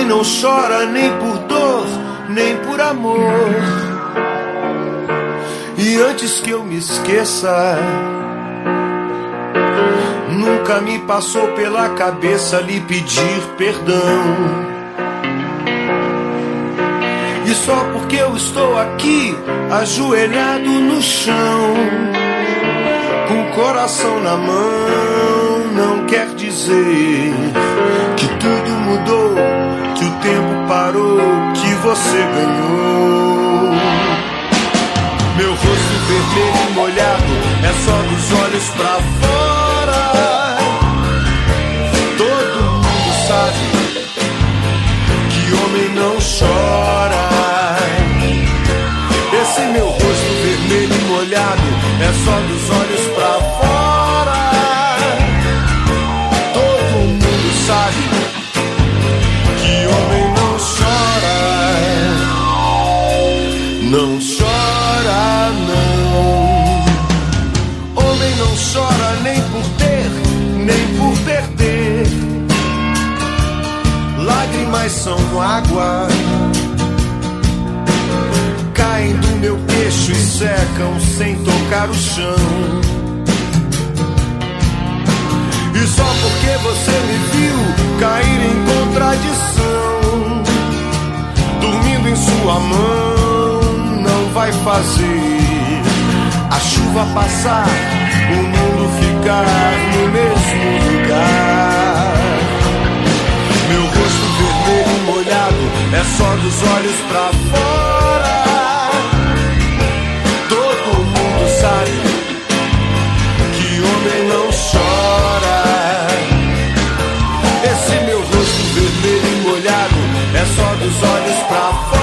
não chora nem por dor, nem por amor. E antes que eu me esqueça, nunca me passou pela cabeça lhe pedir perdão. E só porque eu estou aqui, ajoelhado no chão, com o coração na mão, não quer dizer que tudo mudou, que o tempo parou, que você ganhou. Meu rosto vermelho e molhado é só dos olhos pra fora. Todo mundo sabe que homem não chora. Esse meu rosto vermelho e molhado é só dos olhos pra fora. Todo mundo sabe que homem não chora. Não chora, não. Homem não chora nem por ter, nem por perder. Lágrimas são água, caem do meu queixo e secam sem tocar o chão. E só porque você me viu cair em contradição, dormindo em sua mão, não vai fazer a chuva passar, o mundo ficar no mesmo lugar. Meu rosto vermelho e molhado é só dos olhos pra fora. Todo mundo sabe que homem não chora. Esse meu rosto vermelho e molhado é só dos olhos pra fora.